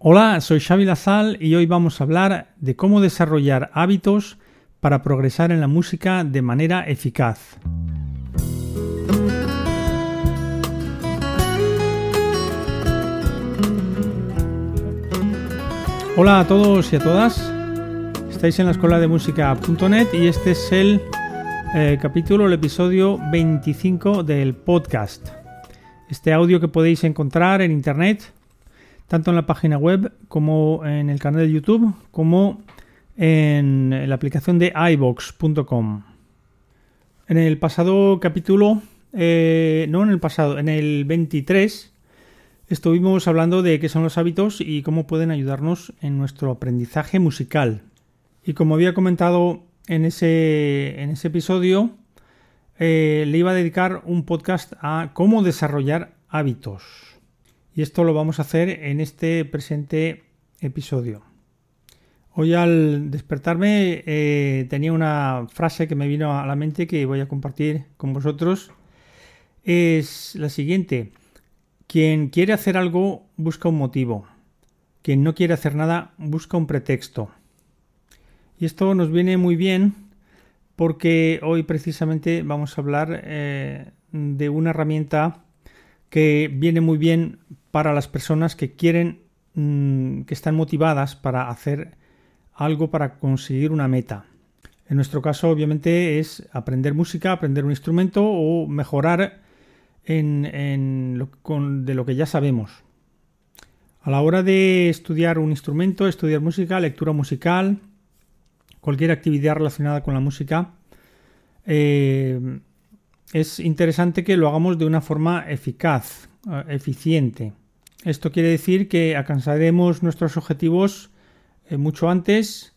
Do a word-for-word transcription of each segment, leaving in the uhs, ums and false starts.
Hola, soy Xavi Lazal y hoy vamos a hablar de cómo desarrollar hábitos para progresar en la música de manera eficaz. Hola a todos y a todas, estáis en la escuela de música punto net y este es el eh, capítulo, el episodio veinticinco del podcast. Este audio que podéis encontrar en internet, tanto en la página web como en el canal de YouTube, como en la aplicación de i vox punto com. En el pasado capítulo, eh, no en el pasado, en el veintitrés, estuvimos hablando de qué son los hábitos y cómo pueden ayudarnos en nuestro aprendizaje musical. Y como había comentado en ese, en ese episodio, eh, le iba a dedicar un podcast a cómo desarrollar hábitos. Y esto lo vamos a hacer en este presente episodio. Hoy al despertarme eh, tenía una frase que me vino a la mente que voy a compartir con vosotros. Es la siguiente: quien quiere hacer algo busca un motivo. Quien no quiere hacer nada busca un pretexto. Y esto nos viene muy bien porque hoy precisamente vamos a hablar eh, de una herramienta que viene muy bien para las personas que quieren, mmm, que están motivadas para hacer algo para conseguir una meta. En nuestro caso, obviamente, es aprender música, aprender un instrumento o mejorar en, en lo, con, de lo que ya sabemos. A la hora de estudiar un instrumento, estudiar música, lectura musical, cualquier actividad relacionada con la música, eh, es interesante que lo hagamos de una forma eficaz, eficiente. Esto quiere decir que alcanzaremos nuestros objetivos eh, mucho antes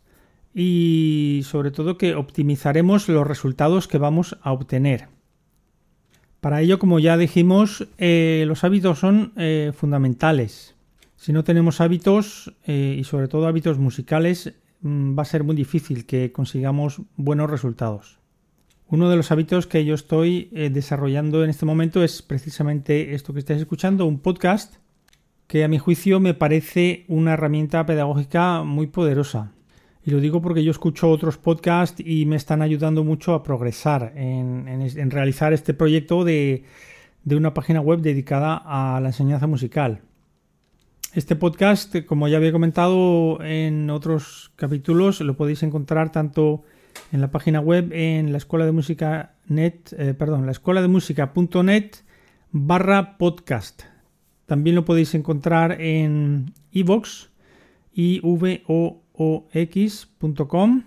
y sobre todo que optimizaremos los resultados que vamos a obtener. Para ello, como ya dijimos, eh, los hábitos son eh, fundamentales. Si no tenemos hábitos eh, y sobre todo hábitos musicales, mmm, va a ser muy difícil que consigamos buenos resultados. Uno de los hábitos que yo estoy eh, desarrollando en este momento es precisamente esto que estáis escuchando, un podcast que a mi juicio me parece una herramienta pedagógica muy poderosa. Y lo digo porque yo escucho otros podcasts y me están ayudando mucho a progresar en, en, en realizar este proyecto de, de una página web dedicada a la enseñanza musical. Este podcast, como ya había comentado en otros capítulos, lo podéis encontrar tanto en la página web en la escuela de música net, eh, perdón, la escuela de música punto net barra podcast. También lo podéis encontrar en i vox, i v o o x punto com.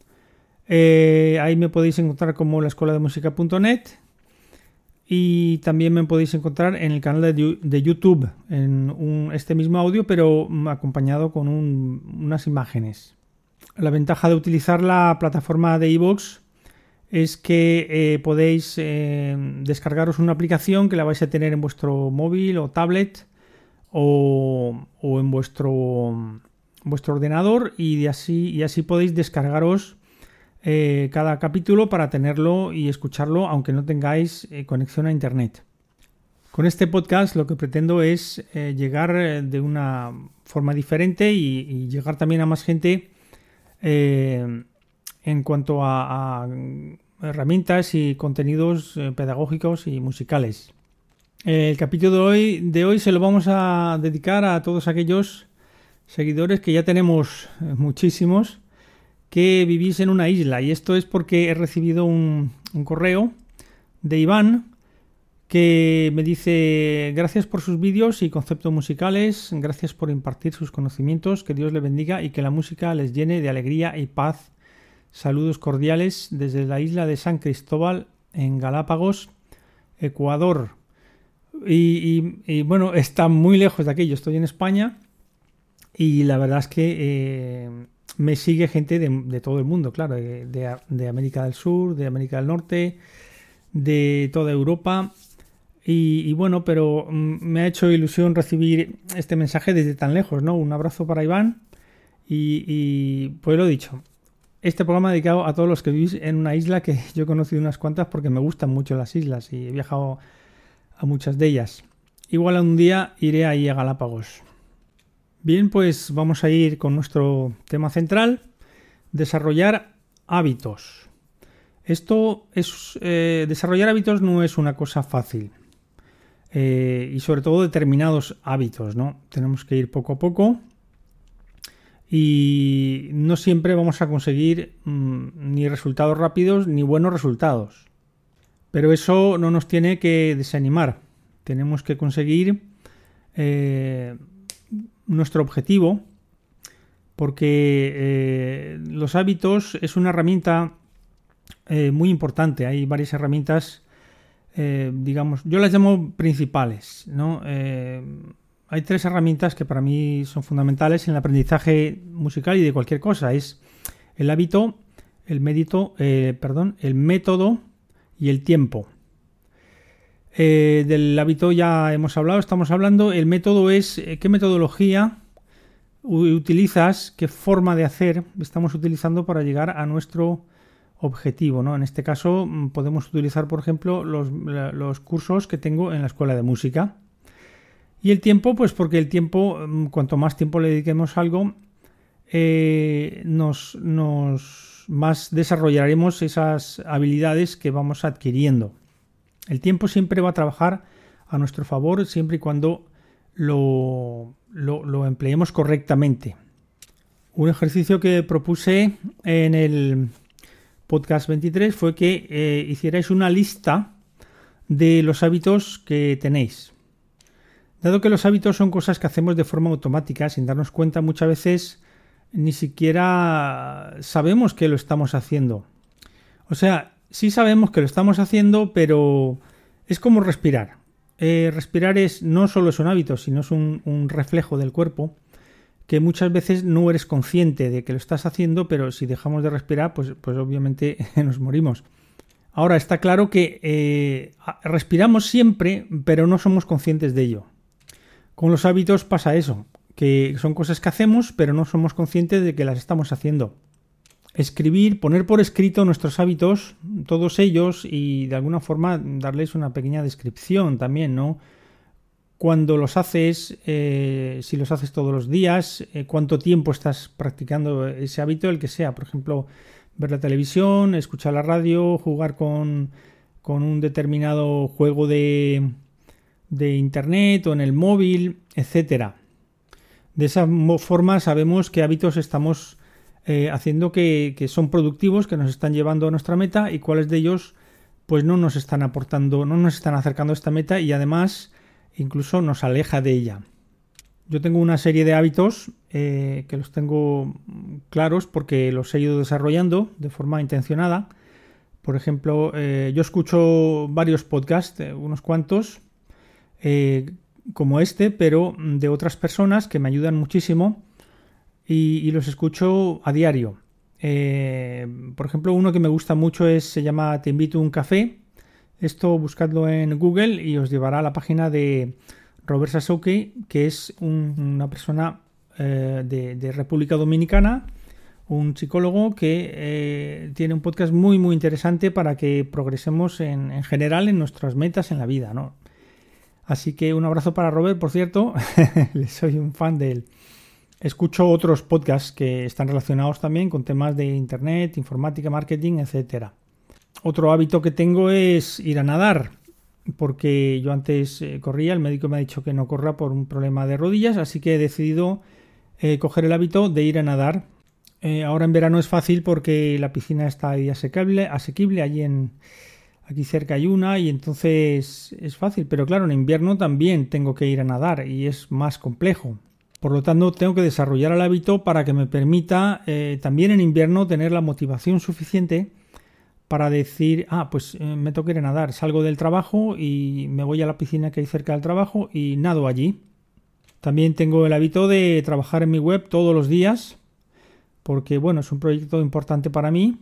Eh, ahí me podéis encontrar como la escuela de música punto net y también me podéis encontrar en el canal de, de YouTube en un, este mismo audio, pero acompañado con un, unas imágenes. La ventaja de utilizar la plataforma de i vox es que eh, podéis eh, descargaros una aplicación que la vais a tener en vuestro móvil o tablet o, o en vuestro, vuestro ordenador y, de así, y así podéis descargaros eh, cada capítulo para tenerlo y escucharlo aunque no tengáis eh, conexión a internet. Con este podcast lo que pretendo es eh, llegar de una forma diferente y, y llegar también a más gente Eh, en cuanto a, a herramientas y contenidos eh, pedagógicos y musicales. El capítulo de hoy, de hoy se lo vamos a dedicar a todos aquellos seguidores que ya tenemos eh, muchísimos, que vivís en una isla, y esto es porque he recibido un, un correo de Iván que me dice: gracias por sus vídeos y conceptos musicales, gracias por impartir sus conocimientos, que Dios le bendiga y que la música les llene de alegría y paz. Saludos cordiales desde la isla de San Cristóbal en Galápagos, Ecuador. Y, y, y bueno, está muy lejos de aquí, yo estoy en España y la verdad es que eh, me sigue gente de, de todo el mundo, claro, de, de, de América del Sur, de América del Norte, de toda Europa. Y, y bueno, pero mm, me ha hecho ilusión recibir este mensaje desde tan lejos, ¿no? Un abrazo para Iván y, y pues lo dicho, este programa dedicado a todos los que vivís en una isla, que yo he conocido unas cuantas porque me gustan mucho las islas y he viajado a muchas de ellas. Igual un día iré ahí a Galápagos. Bien, pues vamos a ir con nuestro tema central, desarrollar hábitos. Esto es, eh, desarrollar hábitos no es una cosa fácil. Eh, y sobre todo determinados hábitos, ¿no? Tenemos que ir poco a poco y no siempre vamos a conseguir mmm, ni resultados rápidos ni buenos resultados. Pero eso no nos tiene que desanimar. Tenemos que conseguir eh, nuestro objetivo, porque eh, los hábitos es una herramienta eh, muy importante. Hay varias herramientas. Eh, digamos, yo las llamo principales, ¿no? Eh, hay tres herramientas que para mí son fundamentales en el aprendizaje musical y de cualquier cosa. Es el hábito, el médito, eh, perdón, el método y el tiempo. Eh, del hábito ya hemos hablado, estamos hablando. El método es eh, qué metodología utilizas, qué forma de hacer estamos utilizando para llegar a nuestro objetivo, ¿no? En este caso podemos utilizar, por ejemplo, los, los cursos que tengo en la escuela de música. Y el tiempo, pues porque el tiempo, cuanto más tiempo le dediquemos a algo, eh, nos, nos más desarrollaremos esas habilidades que vamos adquiriendo. El tiempo siempre va a trabajar a nuestro favor, siempre y cuando lo, lo, lo empleemos correctamente. Un ejercicio que propuse en el podcast veintitrés fue que eh, hicierais una lista de los hábitos que tenéis. Dado que los hábitos son cosas que hacemos de forma automática, sin darnos cuenta, muchas veces ni siquiera sabemos que lo estamos haciendo. O sea, sí sabemos que lo estamos haciendo, pero es como respirar. Eh, respirar es no solo es un hábito, sino es un, un reflejo del cuerpo, que muchas veces no eres consciente de que lo estás haciendo, pero si dejamos de respirar, pues, pues obviamente nos morimos. Ahora, está claro que eh, respiramos siempre, pero no somos conscientes de ello. Con los hábitos pasa eso, que son cosas que hacemos, pero no somos conscientes de que las estamos haciendo. Escribir, poner por escrito nuestros hábitos, todos ellos, y de alguna forma darles una pequeña descripción también, ¿no? Cuando los haces, eh, si los haces todos los días, eh, cuánto tiempo estás practicando ese hábito, el que sea. Por ejemplo, ver la televisión, escuchar la radio, jugar con, con un determinado juego de, de internet o en el móvil, etcétera. De esa forma sabemos qué hábitos estamos eh, haciendo que, que son productivos, que nos están llevando a nuestra meta y cuáles de ellos pues no nos están aportando, no nos están acercando a esta meta y además incluso nos aleja de ella. Yo tengo una serie de hábitos eh, que los tengo claros porque los he ido desarrollando de forma intencionada. Por ejemplo, eh, yo escucho varios podcasts, eh, unos cuantos, eh, como este, pero de otras personas que me ayudan muchísimo y, y los escucho a diario. Eh, por ejemplo, uno que me gusta mucho es, se llama Te invito a un café. Esto buscadlo en Google y os llevará a la página de Robert Sasuke, que es un, una persona eh, de, de República Dominicana, un psicólogo que eh, tiene un podcast muy muy interesante para que progresemos en, en general en nuestras metas en la vida, ¿no? Así que un abrazo para Robert, por cierto, soy un fan de él. Escucho otros podcasts que están relacionados también con temas de internet, informática, marketing, etcétera. Otro hábito que tengo es ir a nadar, porque yo antes eh, corría, el médico me ha dicho que no corra por un problema de rodillas, así que he decidido eh, coger el hábito de ir a nadar. Eh, ahora en verano es fácil porque la piscina está ahí asequible, asequible allí en, aquí cerca hay una y entonces es fácil, pero claro, en invierno también tengo que ir a nadar y es más complejo. Por lo tanto, tengo que desarrollar el hábito para que me permita eh, también en invierno tener la motivación suficiente para decir, ah, pues eh, me toca ir a nadar, salgo del trabajo y me voy a la piscina que hay cerca del trabajo y nado allí. También tengo el hábito de trabajar en mi web todos los días, porque bueno, es un proyecto importante para mí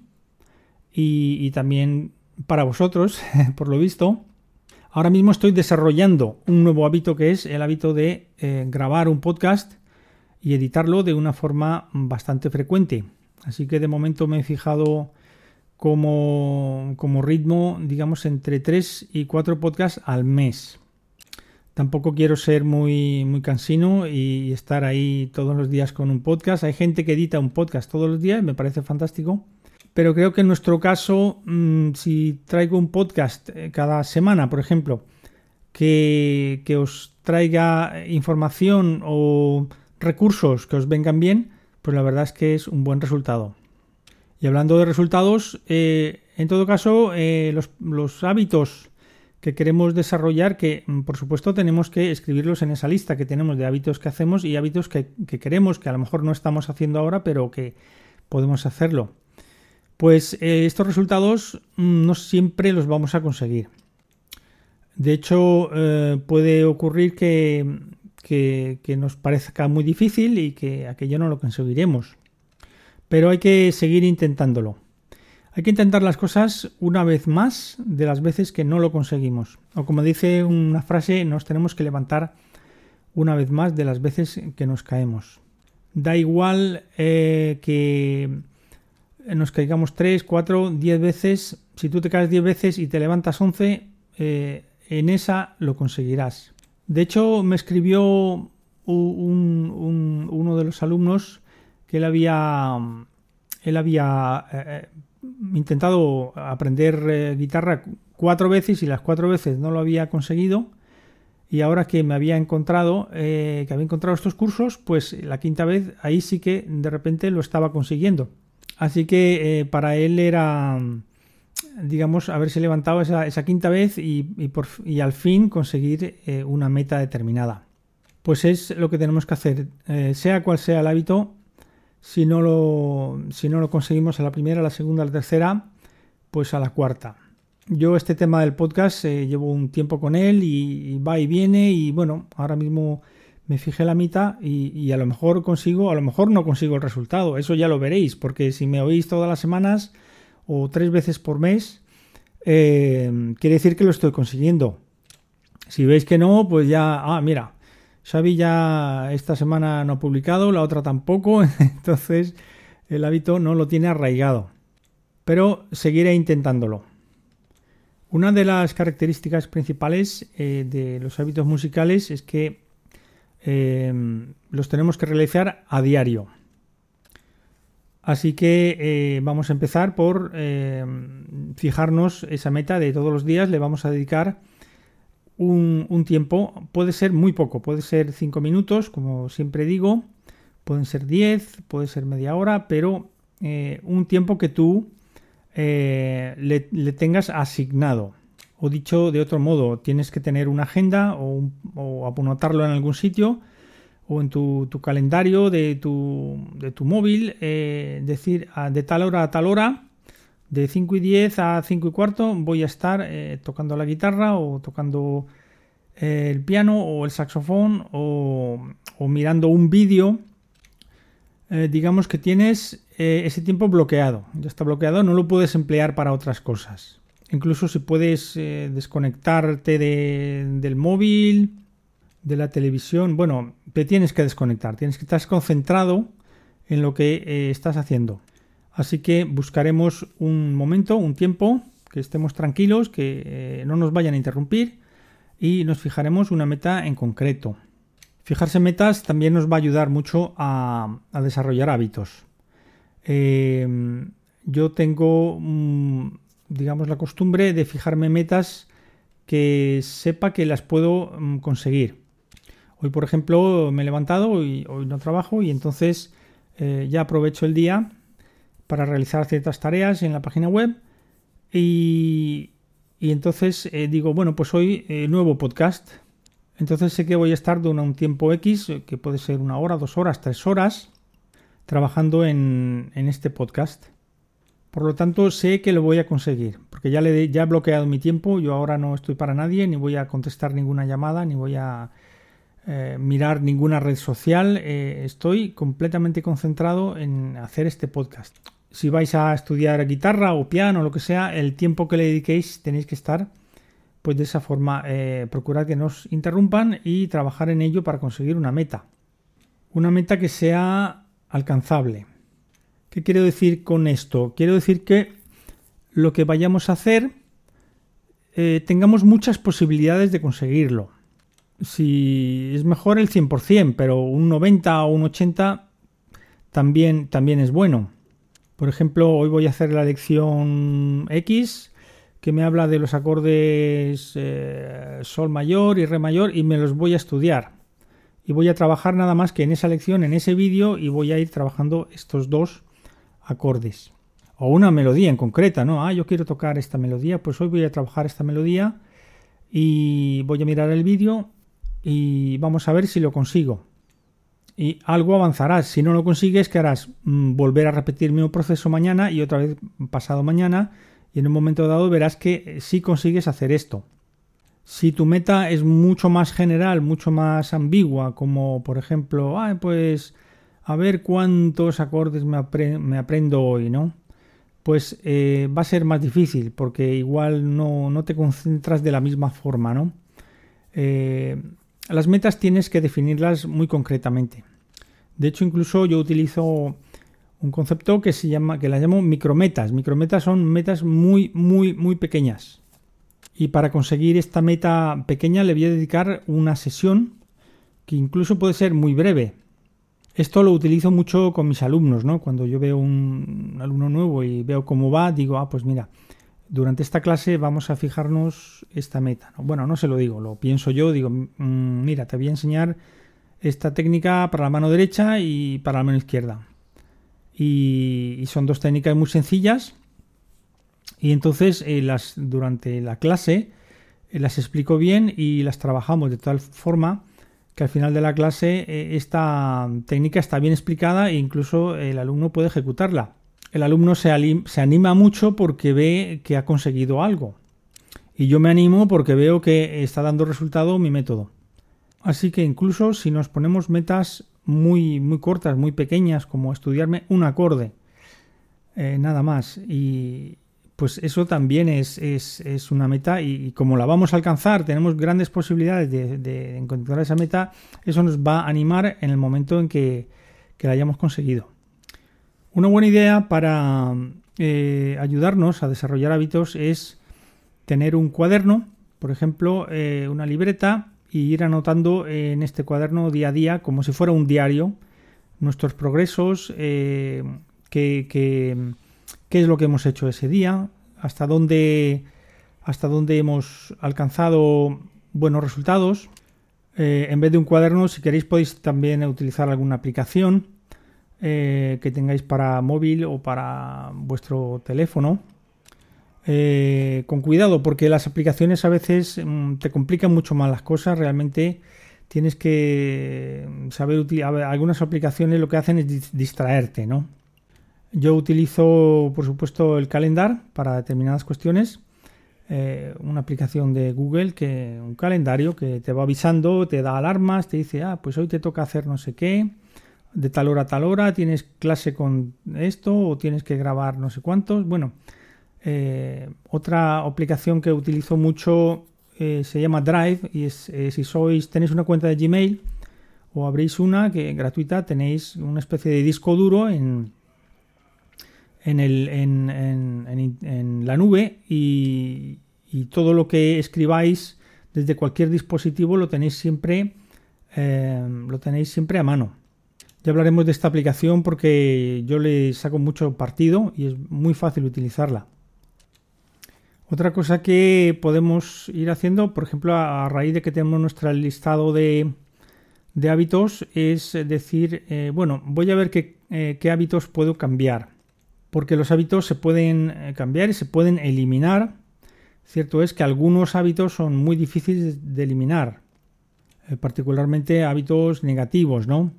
y, y también para vosotros, por lo visto. Ahora mismo estoy desarrollando un nuevo hábito que es el hábito de eh, grabar un podcast y editarlo de una forma bastante frecuente. Así que de momento me he fijado como, como ritmo, digamos, entre tres y cuatro podcasts al mes. Tampoco quiero ser muy, muy cansino y estar ahí todos los días con un podcast. Hay gente que edita un podcast todos los días, me parece fantástico. Pero creo que en nuestro caso, mmm, si traigo un podcast cada semana, por ejemplo, que, que os traiga información o recursos que os vengan bien, pues la verdad es que es un buen resultado. Y hablando de resultados, eh, en todo caso, eh, los, los hábitos que queremos desarrollar, que por supuesto tenemos que escribirlos en esa lista que tenemos de hábitos que hacemos y hábitos que, que queremos, que a lo mejor no estamos haciendo ahora, pero que podemos hacerlo. Pues eh, estos resultados mmm, no siempre los vamos a conseguir. De hecho, eh, puede ocurrir que, que, que nos parezca muy difícil y que aquello no lo conseguiremos. Pero hay que seguir intentándolo. Hay que intentar las cosas una vez más de las veces que no lo conseguimos. O como dice una frase, nos tenemos que levantar una vez más de las veces que nos caemos. Da igual eh, que nos caigamos tres, cuatro, diez veces. Si tú te caes diez veces y te levantas once, eh, en esa lo conseguirás. De hecho, me escribió un, un, uno de los alumnos que él había, él había eh, intentado aprender eh, guitarra cuatro veces y las cuatro veces no lo había conseguido. Y ahora que me había encontrado, eh, que había encontrado estos cursos, pues la quinta vez ahí sí que de repente lo estaba consiguiendo. Así que eh, para él era, digamos, haberse levantado esa, esa quinta vez y, y, por, y al fin conseguir eh, una meta determinada. Pues es lo que tenemos que hacer, eh, sea cual sea el hábito. Si no lo, si no lo conseguimos a la primera, a la segunda, a la tercera, pues a la cuarta. Yo este tema del podcast eh, llevo un tiempo con él y, y va y viene y bueno, ahora mismo me fijé la mitad y, y a lo mejor consigo, a lo mejor no consigo el resultado. Eso ya lo veréis, porque si me oís todas las semanas o tres veces por mes, eh, quiere decir que lo estoy consiguiendo. Si veis que no, pues ya, ah, mira, Xavi ya esta semana no ha publicado, la otra tampoco, entonces el hábito no lo tiene arraigado. Pero seguiré intentándolo. Una de las características principales eh, de los hábitos musicales es que eh, los tenemos que realizar a diario. Así que eh, vamos a empezar por eh, fijarnos esa meta de todos los días. Le vamos a dedicar un, un tiempo, puede ser muy poco, puede ser cinco minutos, como siempre digo, pueden ser diez, puede ser media hora, pero eh, un tiempo que tú eh, le, le tengas asignado. O dicho de otro modo, tienes que tener una agenda o, un, o anotarlo en algún sitio o en tu, tu calendario de tu, de tu móvil, eh, decir a, de tal hora a tal hora, de cinco y diez a cinco y cuarto voy a estar eh, tocando la guitarra o tocando eh, el piano o el saxofón o, o mirando un vídeo. Eh, digamos que tienes eh, ese tiempo bloqueado, ya está bloqueado, no lo puedes emplear para otras cosas. Incluso si puedes eh, desconectarte de, del móvil, de la televisión, bueno, te tienes que desconectar, tienes que estar concentrado en lo que eh, estás haciendo. Así que buscaremos un momento, un tiempo, que estemos tranquilos, que eh, no nos vayan a interrumpir y nos fijaremos una meta en concreto. Fijarse metas también nos va a ayudar mucho a, a desarrollar hábitos. Eh, yo tengo... Mm, digamos, la costumbre de fijarme metas que sepa que las puedo um, conseguir. Hoy, por ejemplo, me he levantado y hoy no trabajo y entonces eh, ya aprovecho el día para realizar ciertas tareas en la página web y, y entonces eh, digo, bueno, pues hoy eh, nuevo podcast. Entonces sé que voy a estar durante un tiempo X, que puede ser una hora, dos horas, tres horas, trabajando en, en este podcast. Por lo tanto, sé que lo voy a conseguir, porque ya, le, ya he bloqueado mi tiempo, yo ahora no estoy para nadie, ni voy a contestar ninguna llamada, ni voy a eh, mirar ninguna red social, eh, estoy completamente concentrado en hacer este podcast. Si vais a estudiar guitarra o piano o lo que sea, el tiempo que le dediquéis tenéis que estar pues de esa forma, eh, procurar que no os interrumpan y trabajar en ello para conseguir una meta. Una meta que sea alcanzable. ¿Qué quiero decir con esto? Quiero decir que lo que vayamos a hacer eh, tengamos muchas posibilidades de conseguirlo. si es mejor el cien por ciento, pero un noventa o un ochenta también, también es bueno. Por ejemplo, hoy voy a hacer la lección X, que me habla de los acordes eh, sol mayor y re mayor, y me los voy a estudiar. Y voy a trabajar nada más que en esa lección, en ese vídeo, y voy a ir trabajando estos dos acordes. O una melodía en concreta, ¿no? Ah, yo quiero tocar esta melodía, pues hoy voy a trabajar esta melodía y voy a mirar el vídeo y vamos a ver si lo consigo. Y algo avanzarás. Si no lo consigues, ¿qué harás? Mm, volver a repetir el mismo proceso mañana y otra vez pasado mañana, y en un momento dado verás que sí consigues hacer esto. Si tu meta es mucho más general, mucho más ambigua, como por ejemplo, ah, pues a ver cuántos acordes me, apre- me aprendo hoy, ¿no? Pues eh, va a ser más difícil, porque igual no, no te concentras de la misma forma, ¿no? Eh, las metas tienes que definirlas muy concretamente. De hecho, incluso yo utilizo un concepto que se llama, que la llamo micrometas. Micrometas son metas muy, muy, muy pequeñas. Y para conseguir esta meta pequeña le voy a dedicar una sesión que incluso puede ser muy breve. Esto lo utilizo mucho con mis alumnos, ¿no? Cuando yo veo un alumno nuevo y veo cómo va, digo, ah, pues mira, durante esta clase vamos a fijarnos esta meta, ¿no? Bueno, no se lo digo, lo pienso yo, digo, mmm, mira, te voy a enseñar esta técnica para la mano derecha y para la mano izquierda. Y, y son dos técnicas muy sencillas. Y entonces eh, las, durante la clase eh, las explico bien y las trabajamos de tal forma que al final de la clase eh, esta técnica está bien explicada e incluso el alumno puede ejecutarla. El alumno se, alim- se anima mucho porque ve que ha conseguido algo. Y yo me animo porque veo que está dando resultado mi método. Así que incluso si nos ponemos metas muy, muy cortas, muy pequeñas, como estudiarme un acorde, eh, nada más, y pues eso también es, es, es una meta, y, y como la vamos a alcanzar, tenemos grandes posibilidades de, de encontrar esa meta, eso nos va a animar en el momento en que, que la hayamos conseguido. Una buena idea para eh, ayudarnos a desarrollar hábitos es tener un cuaderno, por ejemplo, eh, una libreta, y ir anotando en este cuaderno día a día, como si fuera un diario, nuestros progresos, eh, qué, qué, qué es lo que hemos hecho ese día, hasta dónde, hasta dónde hemos alcanzado buenos resultados. Eh, en vez de un cuaderno, si queréis, podéis también utilizar alguna aplicación eh, que tengáis para móvil o para vuestro teléfono. Eh, con cuidado, porque las aplicaciones a veces mmm, te complican mucho más las cosas. Realmente tienes que saber utilizar. Algunas aplicaciones lo que hacen es distraerte, ¿no? Yo utilizo, por supuesto, el calendar para determinadas cuestiones. Eh, una aplicación de Google, que un calendario que te va avisando, te da alarmas, te dice, ah, pues hoy te toca hacer no sé qué, de tal hora a tal hora, tienes clase con esto o tienes que grabar no sé cuántos. Bueno, Eh, otra aplicación que utilizo mucho eh, se llama Drive, y es, eh, si sois tenéis una cuenta de Gmail o abrís una que gratuita, tenéis una especie de disco duro en en, el, en, en, en, en la nube, y, y todo lo que escribáis desde cualquier dispositivo lo tenéis siempre eh, lo tenéis siempre a mano. Ya hablaremos de esta aplicación porque yo le saco mucho partido y es muy fácil utilizarla. Otra cosa que podemos ir haciendo, por ejemplo, a raíz de que tenemos nuestro listado de, de hábitos, es decir, eh, bueno, voy a ver qué, eh, qué hábitos puedo cambiar. Porque los hábitos se pueden cambiar y se pueden eliminar. Cierto es que algunos hábitos son muy difíciles de eliminar, eh, particularmente hábitos negativos, ¿no?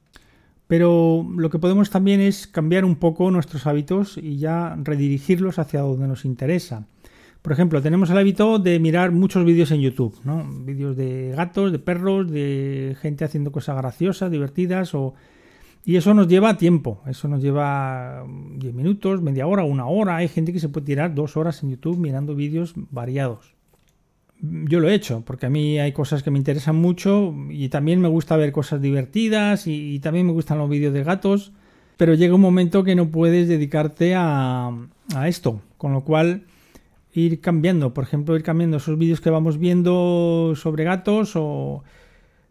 Pero lo que podemos también es cambiar un poco nuestros hábitos y ya redirigirlos hacia donde nos interesa. Por ejemplo, tenemos el hábito de mirar muchos vídeos en YouTube, ¿no? Vídeos de gatos, de perros, de gente haciendo cosas graciosas, divertidas, o... y eso nos lleva tiempo. Eso nos lleva diez minutos, media hora, una hora. Hay gente que se puede tirar dos horas en YouTube mirando vídeos variados. Yo lo he hecho, porque a mí hay cosas que me interesan mucho y también me gusta ver cosas divertidas y, y también me gustan los vídeos de gatos, pero llega un momento que no puedes dedicarte a, a esto, con lo cual ir cambiando, por ejemplo, ir cambiando esos vídeos que vamos viendo sobre gatos, o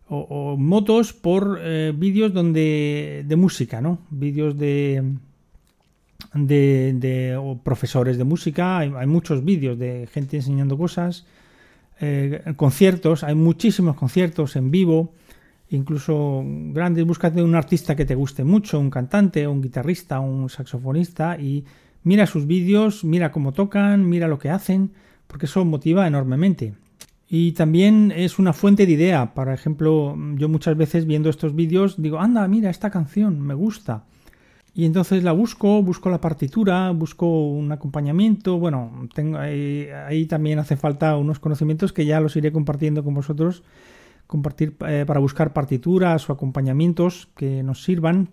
o, o motos por eh, vídeos donde de música, ¿no? Vídeos de, de, de o profesores de música. Hay, hay muchos vídeos de gente enseñando cosas. Eh, conciertos, hay muchísimos conciertos en vivo, incluso grandes. Búscate un artista que te guste mucho, un cantante, un guitarrista, un saxofonista, y mira sus vídeos, mira cómo tocan, mira lo que hacen, porque eso motiva enormemente. Y también es una fuente de idea. Por ejemplo, yo muchas veces viendo estos vídeos digo, anda, mira esta canción, me gusta. Y entonces la busco, busco la partitura, busco un acompañamiento. Bueno, tengo ahí, ahí también hace falta unos conocimientos que ya los iré compartiendo con vosotros. Compartir eh, para buscar partituras o acompañamientos que nos sirvan.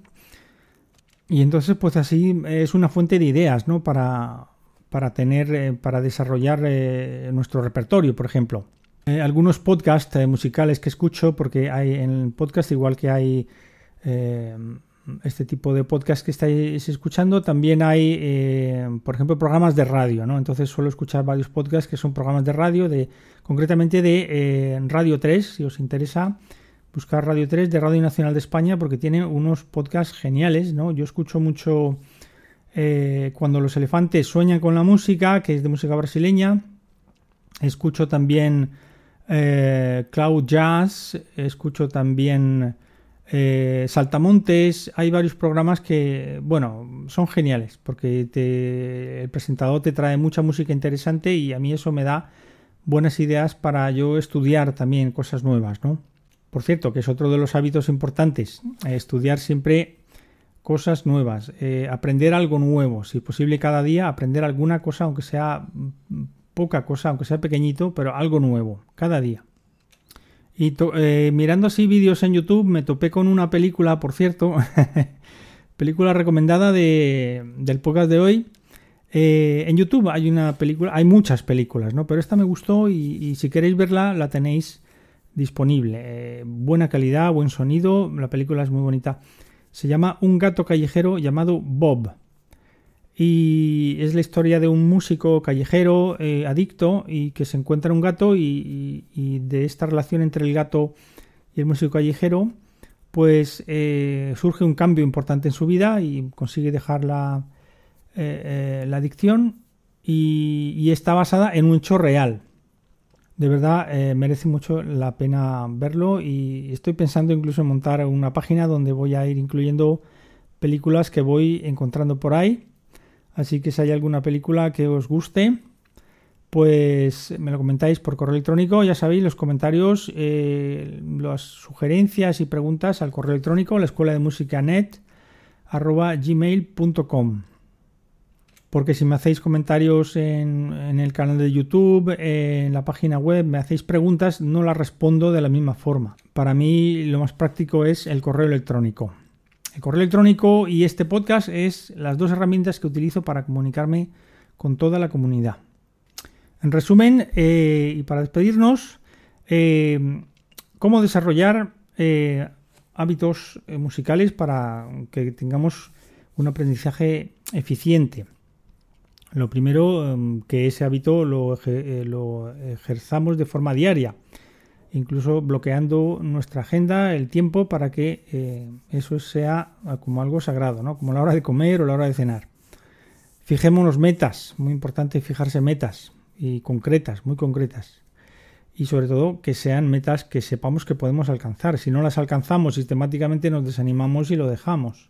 Y entonces pues así es una fuente de ideas, ¿no? Para, para tener, eh, para desarrollar eh, nuestro repertorio, por ejemplo. Eh, algunos podcasts eh, musicales que escucho, porque hay en el podcast, igual que hay eh, este tipo de podcast que estáis escuchando, también hay, eh, por ejemplo, programas de radio, ¿no? Entonces suelo escuchar varios podcasts que son programas de radio, de concretamente de eh, Radio tres, si os interesa. Buscar Radio tres de Radio Nacional de España, porque tiene unos podcasts geniales, ¿no? Yo escucho mucho eh, Cuando los elefantes sueñan con la música, que es de música brasileña. Escucho también eh, Cloud Jazz, escucho también eh, Saltamontes. Hay varios programas que, bueno, son geniales, porque te, el presentador te trae mucha música interesante y a mí eso me da buenas ideas para yo estudiar también cosas nuevas, ¿no? Por cierto, que es otro de los hábitos importantes, eh, estudiar siempre cosas nuevas, eh, aprender algo nuevo, si posible cada día aprender alguna cosa, aunque sea poca cosa, aunque sea pequeñito, pero algo nuevo, cada día. Y to- eh, mirando así vídeos en YouTube me topé con una película, por cierto, película recomendada de, del podcast de hoy. Eh, en YouTube hay una película, hay muchas películas, ¿no? Pero esta me gustó y, y si queréis verla la tenéis disponible. Eh, buena calidad, buen sonido, la película es muy bonita. Se llama Un gato callejero llamado Bob. Y es la historia de un músico callejero eh, adicto y que se encuentra un gato y, y, y de esta relación entre el gato y el músico callejero pues eh, surge un cambio importante en su vida y consigue dejar la, eh, eh, la adicción y, y está basada en un hecho real. De verdad eh, merece mucho la pena verlo y estoy pensando incluso en montar una página donde voy a ir incluyendo películas que voy encontrando por ahí. Así que si hay alguna película que os guste, pues me lo comentáis por correo electrónico. Ya sabéis, los comentarios, eh, las sugerencias y preguntas al correo electrónico, la escuela de música net arroba gmail punto com. Porque si me hacéis comentarios en, en el canal de YouTube, en la página web, me hacéis preguntas, no las respondo de la misma forma. Para mí lo más práctico es el correo electrónico. El correo electrónico y este podcast es las dos herramientas que utilizo para comunicarme con toda la comunidad. En resumen, eh, y para despedirnos, eh, cómo desarrollar eh, hábitos eh, musicales para que tengamos un aprendizaje eficiente. Lo primero, que ese hábito lo, eje, lo ejerzamos de forma diaria, incluso bloqueando nuestra agenda, el tiempo, para que eh, eso sea como algo sagrado, ¿no? Como la hora de comer o la hora de cenar. Fijémonos metas, muy importante fijarse metas y concretas, muy concretas. Y sobre todo que sean metas que sepamos que podemos alcanzar. Si no las alcanzamos sistemáticamente nos desanimamos y lo dejamos.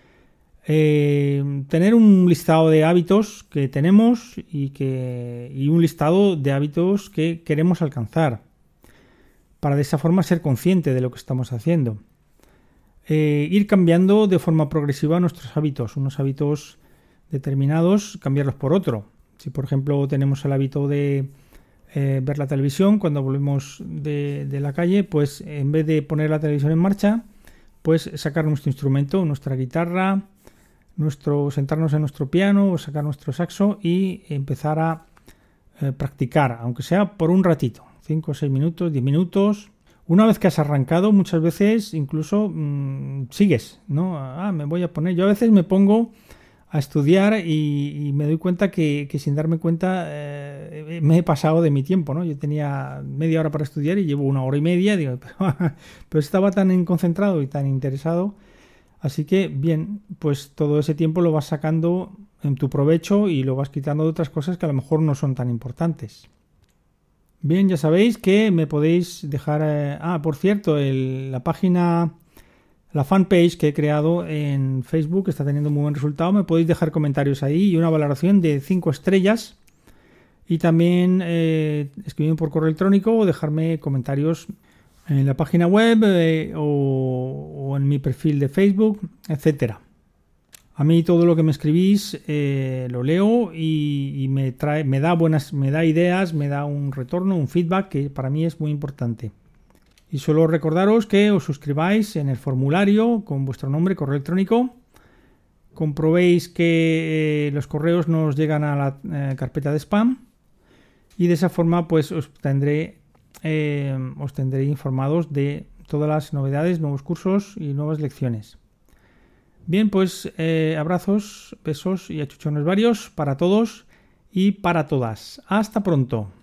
Eh, tener un listado de hábitos que tenemos y, que, y un listado de hábitos que queremos alcanzar, para de esa forma ser consciente de lo que estamos haciendo. Eh, ir cambiando de forma progresiva nuestros hábitos, unos hábitos determinados, cambiarlos por otro. Si por ejemplo tenemos el hábito de eh, ver la televisión cuando volvemos de, de la calle, pues en vez de poner la televisión en marcha, pues sacar nuestro instrumento, nuestra guitarra, nuestro sentarnos en nuestro piano o sacar nuestro saxo y empezar a eh, practicar, aunque sea por un ratito, cinco o seis minutos, diez minutos. Una vez que has arrancado, muchas veces incluso mmm, sigues, ¿no? Ah, me voy a poner. Yo a veces me pongo a estudiar y, y me doy cuenta que, que sin darme cuenta eh, me he pasado de mi tiempo, ¿no? Yo tenía media hora para estudiar y llevo una hora y media, digo, pero, pero estaba tan concentrado y tan interesado. Así que, bien, pues todo ese tiempo lo vas sacando en tu provecho y lo vas quitando de otras cosas que a lo mejor no son tan importantes. Bien, ya sabéis que me podéis dejar... Eh, ah, por cierto, el, la página, la fanpage que he creado en Facebook está teniendo muy buen resultado. Me podéis dejar comentarios ahí y una valoración de cinco estrellas. Y también eh, escribirme por correo electrónico o dejarme comentarios en la página web eh, o, o en mi perfil de Facebook, etcétera. A mí todo lo que me escribís eh, lo leo y, y me trae, me da buenas, me da ideas, me da un retorno, un feedback que para mí es muy importante. Y solo recordaros que os suscribáis en el formulario con vuestro nombre, correo electrónico. Comprobéis que eh, los correos no os llegan a la eh, carpeta de spam y de esa forma pues os tendré Eh, os tendré informados de todas las novedades, nuevos cursos y nuevas lecciones. Bien, pues eh, abrazos, besos y achuchones varios para todos y para todas. Hasta pronto.